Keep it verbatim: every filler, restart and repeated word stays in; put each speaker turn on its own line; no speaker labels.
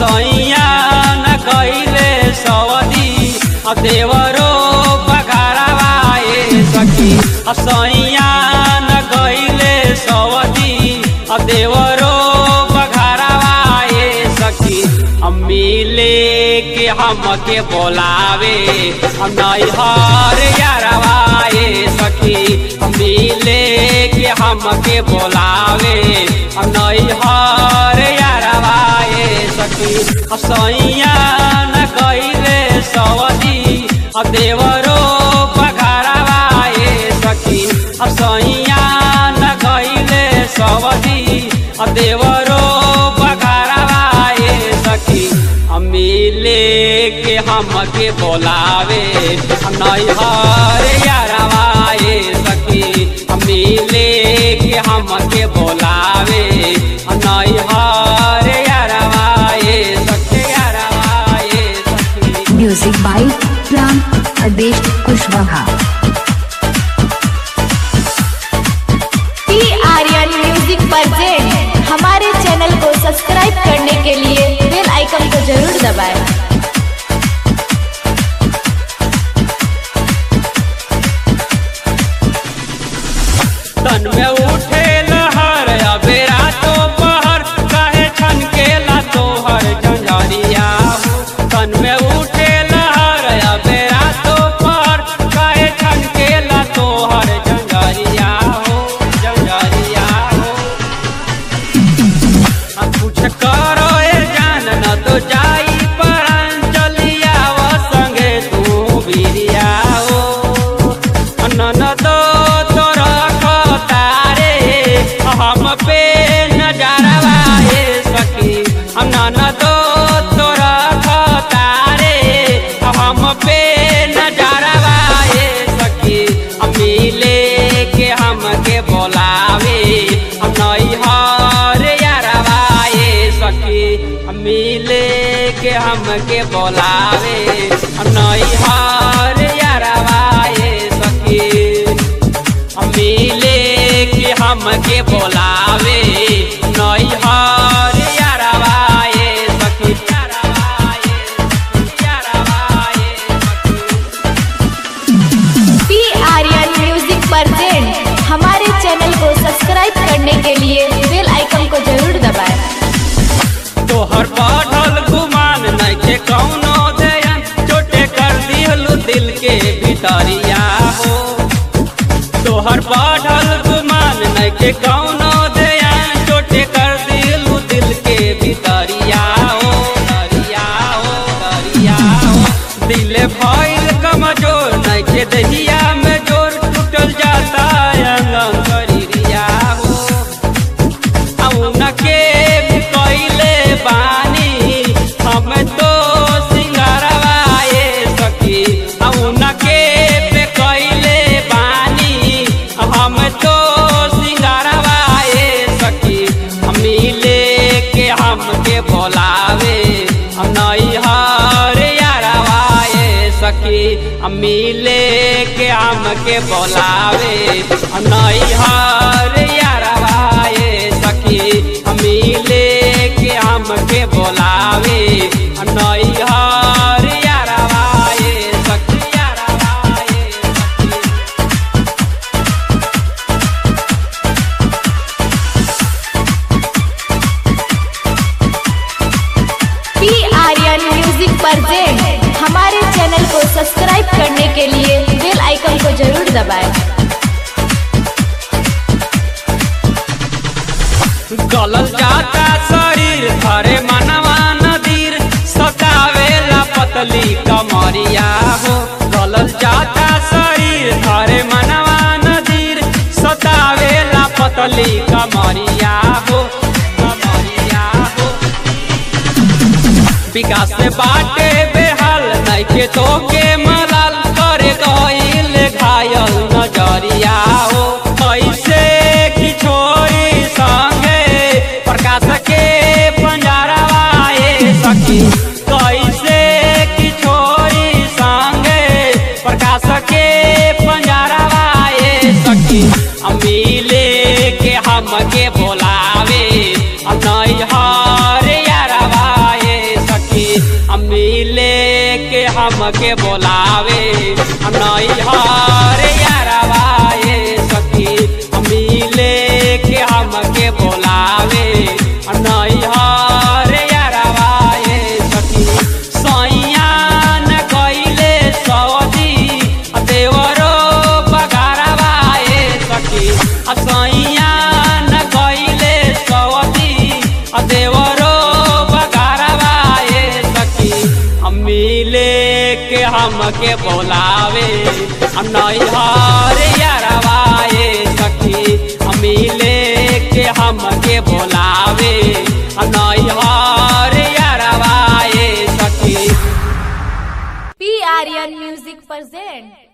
असैया न कइले सवदी देवरो बघारवाए सखी असैया न कइले सवदी देवरो बघारवाए सखी मिले के हमके बोलावे नैहर यारवाए सखी मिले के हमके बोलावे नैहर यारवाए सखी असैया न कइले सवदी देवरो बघारवाए सखी असैया न कइले सवदी देवरो बघारवाए सखी मिले के हमके बोलावे नैहर यारवाए सखी मिले के हमके बोलावे नैहर यारवाए सखी यारवाए सखी।
Music by Pran Aadesh Kushwaha.
T Aryan music present हमारे चैनल को सब्सक्राइब करने के लिए बेल आइकन को जरूर दबाएं।
तन में उठे लहर अबे रातो पहर काहे छनकेला तोहर झंझरिया तन में उठे लहर अबे रातो पहर काहे छनकेला तोहर झंझरिया हो झंझरिया हो कुछ करो ए जान न तो जाई परान चलिया वो संगे तू बिरिया हो न तो हम पे नजरवाए सखी हम न तो तोरा तारे हम पे नजरवाए सखी मिले के हमके बोलावे नैहर यारवाए सखी मिले के हमके बोलावे नैहर यारवाए सखी मिले के हमके बोलावे नैहर यारवाए सखी यारवाए यारवाए
टी आर्यन म्यूजिक प्रेजेंट हमारे चैनल को सब्सक्राइब करने के लिए बेल आइकन को जरूर दबाएं।
तोहर बढ़ल गुमान नइखे कौनो दयन चोटे कर दिहलु दिल के भितरिया हो तोहर बढ़ल गुमान नइखे कौनो दयन चोटे कर दिलु दिल के भितरिया हो दरिया हो दरिया हो दिल भइल कमजोर नइखे दहिया में जोर टूटल जाता अंगन करिया हो उनके भी कइले बानी हम तो सिंगारवाए सखी उनके पे कइले बानी हम तो सिंगारवाए सखी मिले के हमके बोलावे नैहर यारवाए सखी मिले के हमके बोलावे नैहर यारवाए सखी मिले के हमके बोलावे नैहर यारवाए सखी यारवाए सखी।
टी आर्यन म्यूजिक प्रेजेंट हमारे चैनल को सब्सक्राइब करने के लिए बेल आइकन को जरूर दबाएं।
गलल जाता शरीर धरे मनवा नदीर सतावेला पतली कमरिया हो गलल जाता शरीर धरे मनवा नदीर सतावेला पतली कमरिया हो कमरिया हो विकास से बाटे बेहाल नइखे तोके मलाल करे गइल घायल नजरिया हो कैसे की छोरी संगे प्रकाश के पंजरवाए सखी कैसे की छोरी संगे प्रकाश के पंजरवाए सखी मिले के हमके बोलावे नैहर यारवाए हमके बोलावे नैहर यारवा ये सखी मिले के हमके बोलावे नैहर यारवा ये सखी सैया न गईले सऊदी देवरो बगारवा ये सखी सैया न गईले सऊदी देवरो बगारवा ये सखी मिले के हमके बोलावे नैहर यारवा ये सखी मिले के हमके बोलावे नैहर यारवा ये सखी।
पी आर्यन म्यूजिक प्रेजेंट